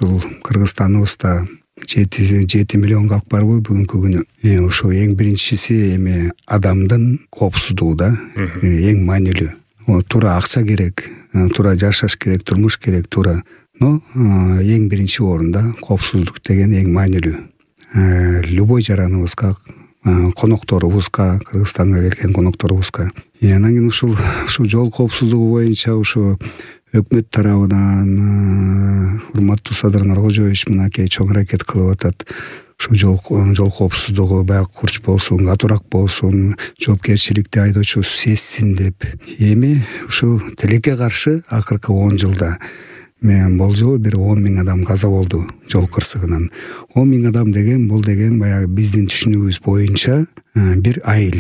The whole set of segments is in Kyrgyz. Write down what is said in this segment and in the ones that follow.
ушул Кыргызстаныбызда 7 миллион калк барбы бүгүнкү күнү. Ошо эң биринчиси эми адамдын коопсуздугу да, эң маанилүү. Туура акча керек, туура жашаш керек, турмуш керек, туура. Но эң биринчи орунда коопсуздук деген эң маанилүү. Любой жараныбызга, конокторубузга, Кыргызстанга келген конокторубузга. Анан кийин ушул жол коопсуздугу боюнча ушу өкмөт тарабынан урматтуу Садыр Нуркожоевич мынакей чоң аракет кылып атат. Ушу жол коопсуздугу баягы курч болсун, катуураак болсун, жоопкерчиликти айдоочу сезсин деп. Эми ушу тилекке каршы акыркы 10 жылда мен болжол бир 10 миң адам каза болду жол кырсыгынан. 10 миң адам деген бул деген баягы биздин түшүнүгүбүз боюнча бир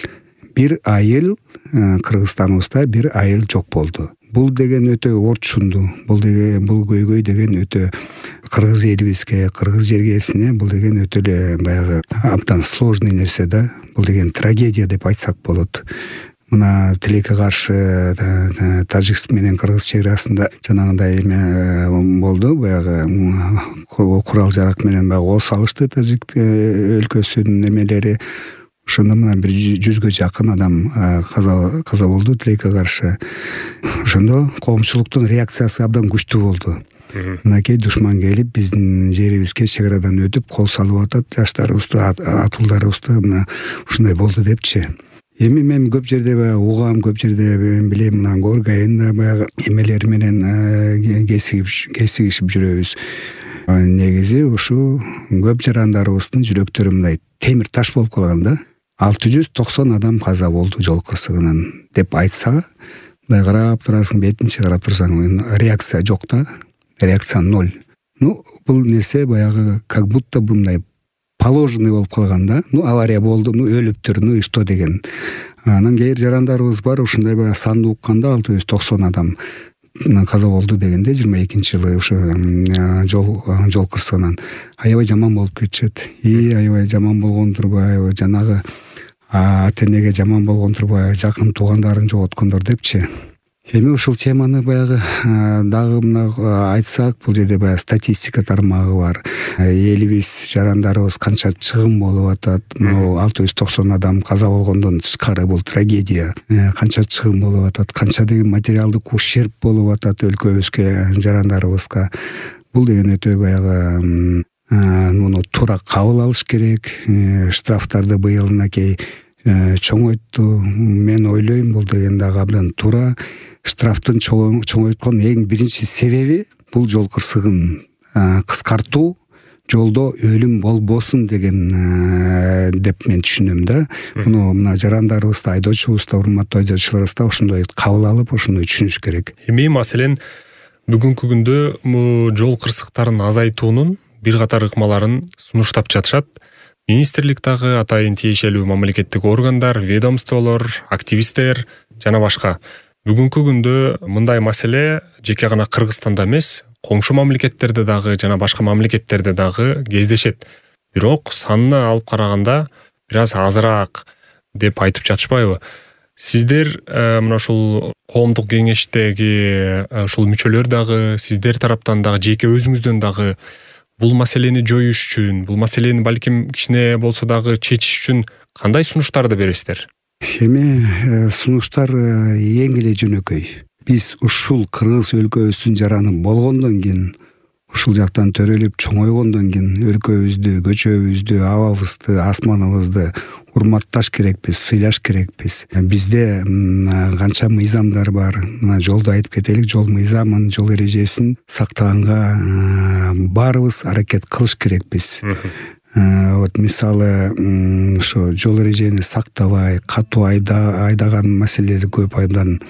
айыл Кыргызстаныбызда бир айыл жок болду. Бул деген өтө орчундуу. Бул көйгөй деген өтө кыргыз элибизге, кыргыз жергесине бул деген өтө эле баягы абдан сложный нерсе да. Бул деген трагедия деп айтсак болот. Мына тилекке каршы Тажикстан менен Кыргыз чек арасында жанагындай эме болду. Баягы курал жарак менен баягы кол салышты Тажик өлкөсүнүн эмелери. Ошондо мына бир 100гө жакын адам каза болду тилекке каршы. Ошондо коомчулуктун реакциясы абдан күчтүү болду. Мынакей душман келип биздин жерибизге чек арадан өтүп кол салып атат, жаштарыбызды, атуулдарыбызды мына ушундай болду депчи. Эми мен көп жерде баягы угам, көп жерде билем, мына Горгайында баягы эмелер менен кесигишип жүрөбүз. Негизи ушу көп жарандарыбыздын жүрөктөрү мындай темир таш болуп калган да. 690 адам каза болду жол кырсыгынан деп айтса, мындай карап турасың, бетинче карап турсаң, реакция жок да. Реакция 0. Бул нерсе баягы как будто мындай положенный болуп калган да. Авария болду, өлүптүр, и что деген. Анан кээ бир жарандарыбыз бар, ушундай баягы санды укканда 690 адам каза болду дегенде 22-жылы ушу жол кырсыгынан аябай жаман болуп кетишет. Аябай жаман болгондурбу, жанагы ата-энеге жаман болгондурбу, жакын туугандарың жоготкондор депчи. Эми ушул теманы баягы дагы мына айтсак, бул жерде баягы статистика тармагы бар. Элибиз, жарандарыбыз канча чыгым болуп атат. 690 адам каза болгондон тышкары бул трагедия. Канча чыгым болуп атат, канча деген материалдык ущерб болуп атат өлкөбүзгө, жарандарыбызга. Бул деген өтө баягы муну туура кабыл алыш керек. Штрафтарды быйыл мынакей чоңойтту. Мен ойлойм, бул деген дагы абдан туура. Штрафтын чоңойткон эң биринчи себеби бул жол кырсыгын кыскартуу, жолдо өлүм болбосун деген деп мен түшүнөм да. Муну мына жарандарыбызда, айдоочубузда, урматтуу айдоочуларыбызда ошондой кабыл алып, ошондой түшүнүш керек. Эми маселен бүгүнкү күндө жол кырсыктарын азайтуунун бир катар ыкмаларын сунуштап жатышат. Министрлик дагы, атайын тиешелүү мамлекеттик органдар, ведомстволор, активисттер жана башка. Бүгүнкү күндө мындай маселе жеке гана Кыргызстанда эмес, коңшу мамлекеттерде дагы жана башка мамлекеттерде дагы кездешет. Бирок санына алып караганда бир аз азыраак деп айтып жатышпайбы? Сиздер мына ушул коомдук кеңештеги ушул мүчөлөр дагы, сиздер тараптан дагы, жеке өзүңүздөн дагы бул маселени жоюш үчүн, бул маселени балким кичине болсо дагы чечиш үчүн кандай сунуштарды бересиздер? Эми сунуштар эң эле жөнөкөй. Биз ушул кыргыз өлкөбүздүн жараны болгондон кийин, ушул жактан төрөлүп чоңойгондон кийин өлкөбүздү, көчөбүздү, абабызды, асманыбызды урматташ керекпиз, сыйлаш керекпиз. Бизде канча мыйзамдар бар. Мына жолду айтып кетелик, жол мыйзамын, жол эрежесин сактаганга баарыбыз аракет кылыш керекпиз. Мисалы, ошо жол эрежени сактабай, катуу айдаган маселелер көп. Айдан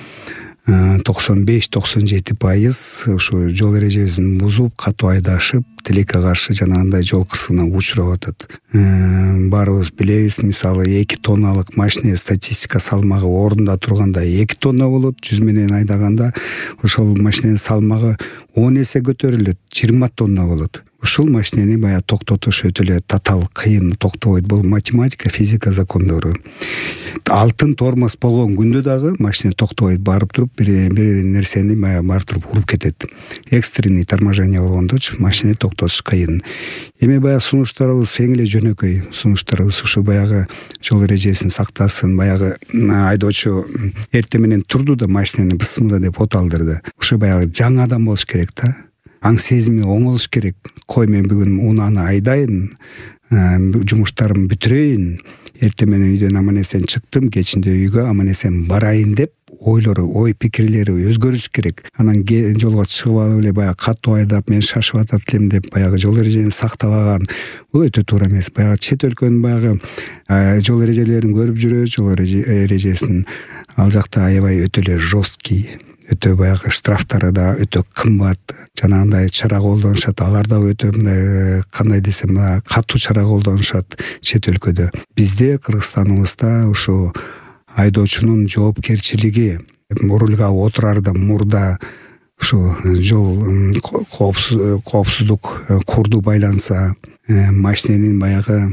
95-97% ушу жол эрежесин бузуп, катуу айдашып, тилекке каршы жанагындай жол кырсыгына учурап атат. Баарыбыз билебиз, мисалы 2 тонналык машина статистика салмагы орунда турганда 2 тонна болот, 100 менен айдаганда ошол машинанын салмагы 10 эсе көтөрүлөт, 20 тонна болот. ушул машинени баягы токтотуш өтө эле татаал кыйын, токтобойт. Бул математика, физика закондору. Алтын тормоз болгон күндө дагы машина токтобойт, барып туруп бир нерсени баягы барып туруп уруп кетет. Экстренный торможение болгондочу машина токтотуш кыйын. Эми баягы сунуштарыбыз эң эле жөнөкөй сунуштарыбыз ушу баягы жол эрежесин сактасын, баягы айдоочу эртең менен турду да машинени бысмыда деп от алдырды. Ушу баягы жаңы адам болуш керек да. Аң сезими оң болуш керек. Кой мен бүгүн унааны айдайын, жумуштарымды бүтүрөйүн, эртең менен үйдөн аман эсен чыктым, кечинде үйгө аман эсен барайын деп ойлору, ой пикирлери өзгөрүш керек. Анан жолго чыгып алып эле баягы катуу айдап, мен шашып атат элем деп баягы жол эрежени сактабаган, бул өтө туура эмес. Баягы чет өлкөнүн баягы жол эрежелерин көрүп жүрөбүз, жол эрежесин ал жакта аябай өтө эле жесткий, өтө баягы штрафтары да өтө кымбат, жанагындай чара колдонушат. Алар да өтө мындай кандай десем, катуу чара колдонушат чет өлкөдө. Бизде Кыргызстаныбызда ушу айдоочунун жоопкерчилиги рулга отурардан мурда ушу жол коопсуздук курду байланса, машиненин баягы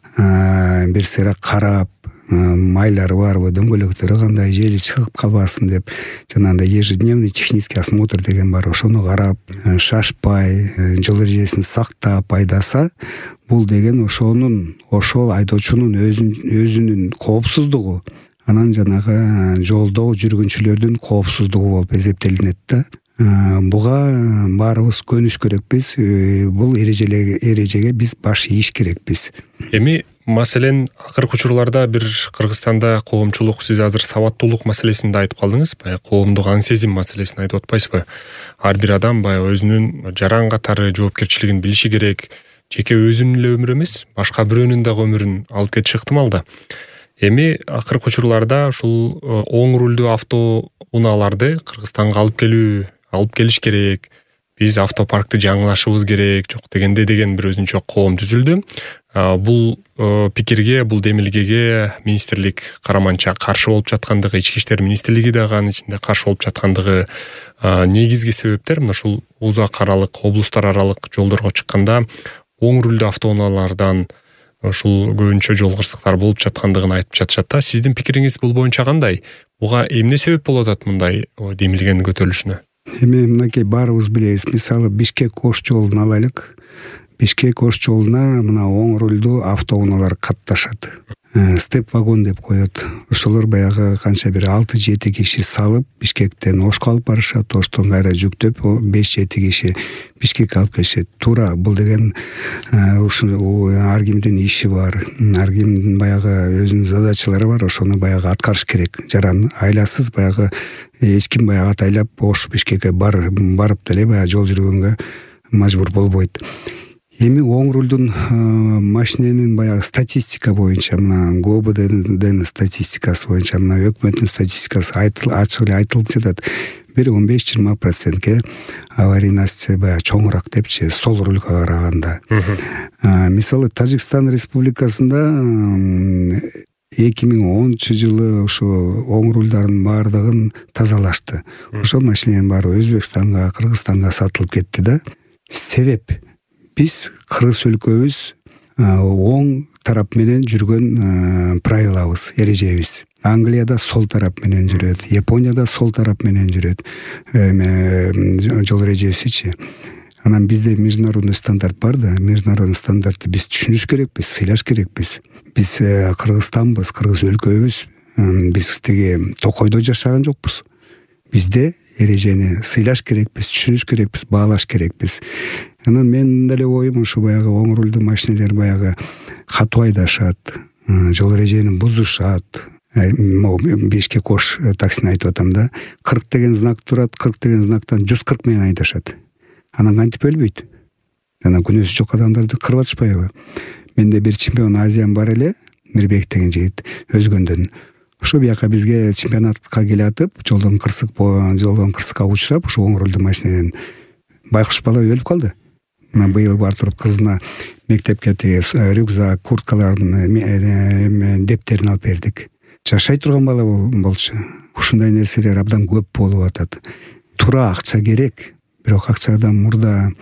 бир сыйра карап, майлары барбы, дөңгөлөктөрү кандай, жели чыгып калбасын деп, жанагындай ежедневный технический осмотр деген бар, ошону карап, шашпай, жол эрежесин сактап айдаса, бул деген ошол айдоочунун өзүнүн коопсуздугу, анан жанагы жолдо жүргүнчүлөрдүн коопсуздугу болуп эсептелинет да. Буга баарыбыз көнүш керекпиз. Бул эрежеге биз баш ийиш керекпиз. Эми маселен акыркы учурларда бир Кыргызстанда коомчулук, сиз азыр сабаттуулук маселесин да айтып калдыңыз, баягы коомдук аң сезим маселесин айтып атпайсызбы? Ар бир адам баягы өзүнүн жаран катары жоопкерчилигин билиши керек. Жеке өзүнүн эле өмүрү эмес, башка бирөөнүн дагы өмүрүн алып кетиши ыктымал да. Эми акыркы учурларда ушул оң рулдуу автоунааларды Кыргызстанга алып келиш керек. Биз автопаркты жаңылашыбыз керек, жок дегенде деген бир өзүнчө коом түзүлдү. Бул пикирге, бул демилгеге министрлик караманча каршы болуп жаткандыгы, Ички иштер министрлиги дагы анын ичинде каршы болуп жаткандыгы негизги себептер мына ушул узак аралык, облустар аралык жолдорго чыкканда оң рулдуу автоунаалардан ушул көбүнчө жол кырсыктары болуп жаткандыгын айтып жатышат да. Сиздин пикириңиз бул боюнча кандай? Буга эмне себеп болуп атат мындай демилгенин көтөрүлүшүнө? Эми мынакей баарыбыз билебиз. Мисалы Бишкек-Ош жолун алайлык. Бишкек-Ош жолуна мына оң рулдуу автоунаалар катташат. Степ вагон деп коет. Ошолор баягы канча бир 6-7 киши салып Бишкектен Ошко алып барышат, Оштон кайра жүктөп 5-7 киши Бишкекке алып келишет. Туура, бул деген ушул ар кимдин иши бар, ар кимдин баягы өзүнүн задачалары бар, ошону баягы аткарыш керек. Жаран айласыз баягы эч ким баягы атайлап Ош Бишкекке барып деле баягы жол жүргөнгө мажбур болбойт. Эми оң рулдун машиненин баягы статистика боюнча, мына ГОБДнын статистикасы боюнча, мына өкмөттүн статистикасы ачык эле айтылып жатат. Бир 15-20%ке аварийность баягы чоңураак депчи, сол рулга караганда. Мисалы Тажикстан Республикасында 2010-жылы ошо оң рулдардын баардыгын тазалашты. Ошол машиненин баары Өзбекстанга, Кыргызстанга сатылып кетти да. Себеп биз кыргыз өлкөбүз оң тарап менен жүргөн правилабыз, эрежебиз. Англияда сол тарап менен жүрөт, Японияда сол тарап менен жүрөт. Жол эрежесичи. Анан бизде международный стандарт бар да, международный стандартты биз түшүнүш керекпиз, сыйлаш керекпиз. Биз Кыргызстанбыз, кыргыз өлкөбүз. Биз тиги Токойдо жашаган жокпуз. Бизде эрежени сыйлаш керекпиз, түшүнүш керекпиз, баалаш керекпиз. Анан мен деле оюм ушу баягы оң рулдуу машинелер баягы катуу айдашат, жол эрежени бузушат. Бишкек-Ош таксини айтып атам да. 40 деген знак турат, 40 деген знактан 140 менен айдашат. Анан кантип өлбөйт? Анан күнөөсү жок адамдарды кырып атышпайбы? Менде бир чемпион Азиян бар эле, Мирбек деген жигит, Өзгөндөн. Ошо бияка бизге чемпионатка келе атып, жолдон кырсыкка учурап, ошо оң рулдуу машинеден байкуш бала өлүп калды. Мына быйыл бар туруп кызына мектепке рюкзак, курткалардын дептерин алып бердик. Жашай турган бала болчу. Ушундай нерселер абдан көп болуп атат. Туура акча керек, бирок акчадан мурда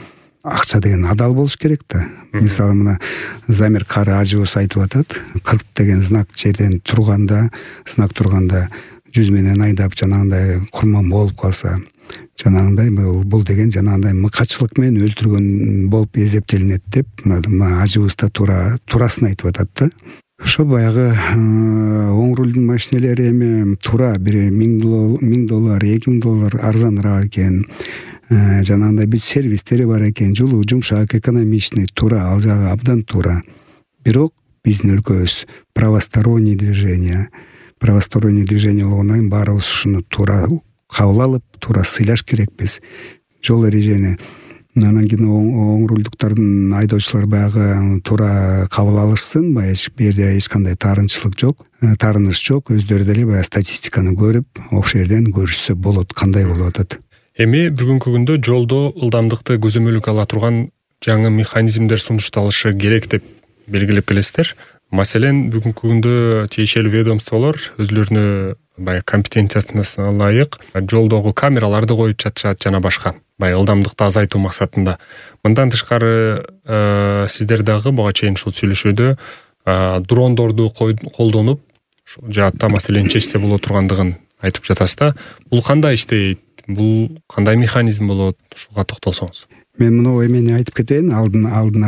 акча деген адал болуш керек да. Мисалы мына Замир Кары ажыбыз айтып атат, 40 деген знак жерден турганда, знак турганда 100 менен айдап жанагындай курман болуп калса, жанагындай бул деген жанагындай мыкачылык менен өлтүргөн болуп эсептелинет деп мына ажыбыз да турасын айтып атат да. Ошол баягы оң рулдун машинелери эми туура бир $1000, $2000 арзаныраак экен. Жанагындай бүт сервистери бар экен, жулуу, жумшак, экономичный, туура, ал жагы абдан туура. Бирок биздин өлкөбүз правосторонний движение болгондон кийин баарыбыз ушуну туура кабыл алып, туура сыйлаш керекпиз. Жол эрежени анан кийин оң рулдуктардын айдоочулар баягы туура кабыл алышсын, баягы бу жерде эч кандай таарынчылык жок, таарыныч жок, өздөрү деле баягы статистиканы көрүп, ошол жерден көрүшсө болот, кандай болуп атат. Эми бүгүнкү күндө жолдо ылдамдыкты көзөмөлгө ала турган жаңы механизмдер сунушталышы керек деп белгилеп келесиздер. Маселен, бүгүнкү күндө тиешелүү ведомстволор өзлөрүнө баягы компетенциясына ылайык жолдогу камераларды коюп жатышат жана башка. Баягы ылдамдыкты азайтуу максатында. Мындан тышкары сиздер дагы буга чейин ушул сүйлөшүүдө дрондорду колдонуп, жаатта маселени чечсе боло тургандыгын айтып жатасыз да. Бул кандай иштейт? Бул кандай механизм болот? Ушуга токтолсоңуз. Мен мына эмени айтып кетейин, алдына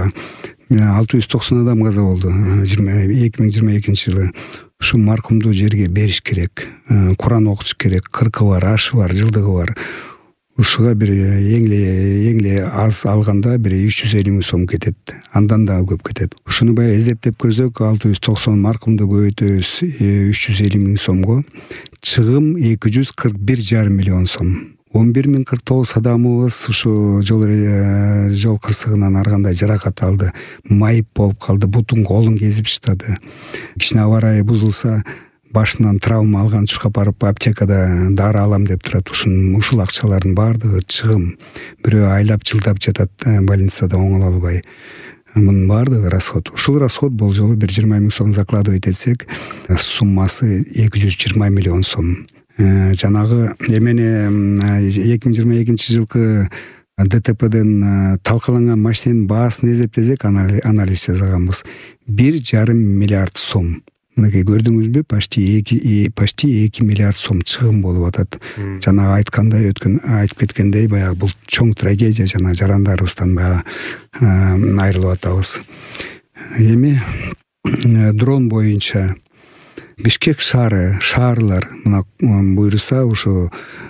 690 адам каза болду 2022 жылы. Ушу маркумду жерге бериш керек. Куран окутуш керек, 40 бар, ашы бар, жылдыгы бар. Ушуга бир эң эле аз алганда бир 350 миң сом кетет. Андан да көп кетет. Ушуну баягы эзептеп көрсөк, 690 маркумду көбөйтөбүз 350 миң сомго. Чыгым 241,5 миллион сом. 11,049 адамыбыз ушу жол кырсыгынан ар кандай жаракат алды, майып болуп калды, бутун колун кезип шыктады. Кичине абарайы бузулса, башынан травма алган чуркап барып аптекада дары алам деп турат. Ушул акчалардын баардыгы чыгым. Бирөө айлап жылдап жатат больницада оңоло албай. Мунун баардыгы расход. Ушул расход болжолу 20 миң сом закладывать этсек, суммасы 220 миллион сом. Жанагы эмени 2022 жылкы ДТПден талкаланган машиненин баасын эзептесек, анализ жасаганбыз. 1,5 миллиард сом. Мынакей көрдүңүзбү? Почти 2 миллиард сом чыгым болуп атат. Жанагы айтып кеткендей, баягы бул чоң трагедия, жана жарандарыбыздан баягы айрылып атабыз. Эми дрон боюнча Бишкек шаарлар мына буйруса ушу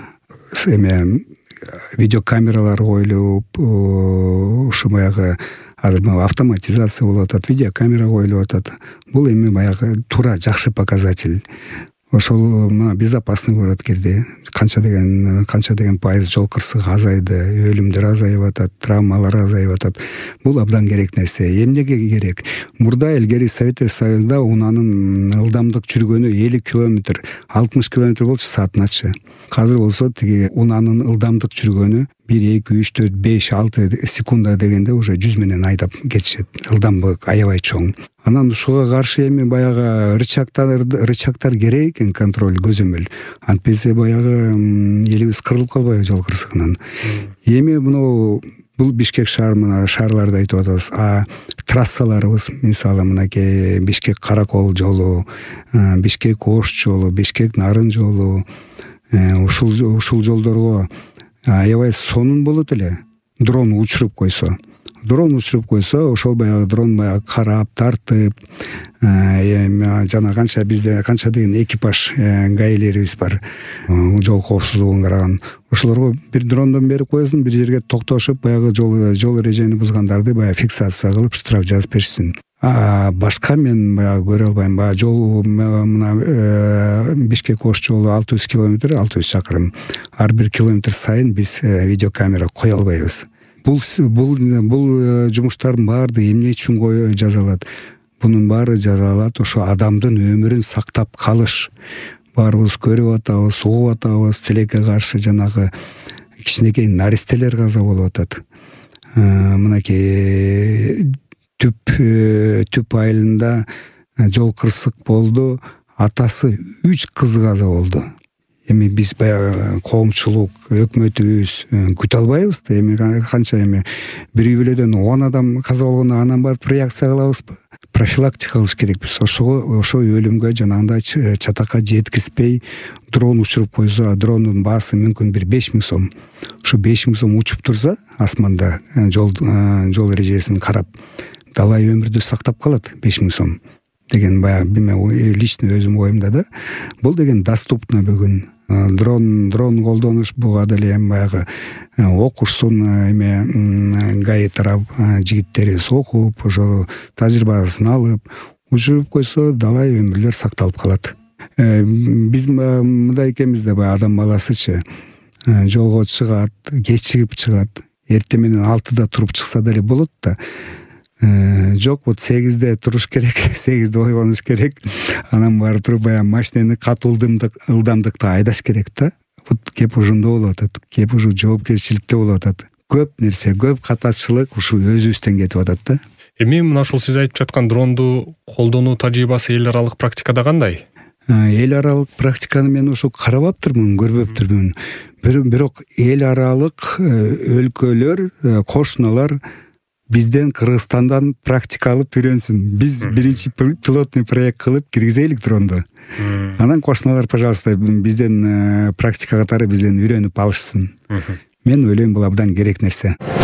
видеокамералар коюлуп, ушу баягы азыр автоматизация болуп атат, видеокамера коюлуп атат. Бул эми баягы туура жакшы показатель. Ошол безопасный город кирди. Канча деген пайыз жол кырсыгы азайды, өлүмдөр азайып атат, травмалар азайып атат. Бул абдан керек нерсе. Эмнеге керек? Мурда илгери Советтер Союзунда унанын ылдамдык жүргөнү 50 км, 60 км болчу саатыначы. Азыр болсо тиги унанын ылдамдык жүргөнү 1, 2, 3, 4, 5, 6 секунда дегенде уже 100 менен айдап кетишет. Ылдамдык аябай чоң. Анан ушуга каршы эми баягы рычагтар керек экен, контроль, көзөмөл. Антпесе баягы элибиз кырылып калбайбы жол кырсыгынан. Эми бул Бишкек шаарларды айтып атабыз. Трассаларыбыз, мисалы мынакей Бишкек Каракол жолу, Бишкек Ош жолу, Бишкек Нарын жолу, ушул жолдорго аябай сонун болот эле. Дрон учуруп койсо, ошол баягы дрон баягы карап, тартып, жана канча деген экипаж гаилерибиз бар, жол коопсуздугун караган. Ошолорго бир дрондон берип коесуң, бир жерге токтошуп, баягы жол эрежени бузгандарды баягы фиксация кылып штраф жазып беришсин. Башка мен баягы көрө албайм. Баягы жол мына Бишкек Ош жолу 600 км, 600 чакырым. Ар бир километр сайын биз видеокамера кое албайбыз. Бул жумуштардын баардыгы эмне үчүн жазалат? Бунун баары жазалат ошо адамдын өмүрүн сактап калыш. Баарыбыз көрүп атабыз, угуп атабыз, тилекке каршы жанагы кичинекей наристелер каза болуп атат. Мынакей түп айылында жол кырсык болду, атасы 3 кызы каза болду. эми биз баягы коомчулук өкмөтүбүз күтө албайбыз да. Эми канча эми бир үй бүлөдөн 10 адам каза болгондо анан барып реакция кылабызбы? Профилактика кылыш керекпиз. Ошо өлүмгө жанагындай чатакка жеткизбей дрон учуруп койсо, дрондун баасы мүмкүн бир 5000 сом. Ушу 5000 сом учуп турса, асманда жол эрежесин карап, далай өмүрдү сактап калат 5000 сом деген баягы мен лично өзүм оюмда да. Бул деген доступно бүгүн. Дрон колдонуш буга деле эми баягы окушсун эме ГАИ тарап жигиттери окуп, ошо тажрыйбасын алып, учуруп койсо далай өмүрлөр сакталып калат. Биз мындай экенбиз да, баягы адам баласычы жолго чыгат, кечигип чыгат, эртең менен 6-да туруп чыкса деле болот да. Жок, вот 8-де туруш керек, 8-де ойгонуш керек. Анан барып туруп баягы машинени катуу ылдамдыкта айдаш керек да. Вот кеп ушунда болуп атат. Кеп ушу жоопкерчиликте болуп атат. Көп нерсе, көп катачылык ушу өзүбүздөн кетип атат да. Эми мына ушул сиз айтып жаткан дронду колдонуу тажрыйбасы эл аралык практикада кандай? Эл аралык практиканы мен ушу карабаптырмын, көрбөптүрмүн. Бирок эл аралык өлкөлөр, кошуналар бизден, Кыргызстандан практика алып үйрөнсүн. Биз биринчи пилотный проект кылып киргизелик дронду. Анан кошуналар, пожалуйста, бизден практика катары бизден үйрөнүп алышсын. Мен ойлойм, бул абдан керек нерсе.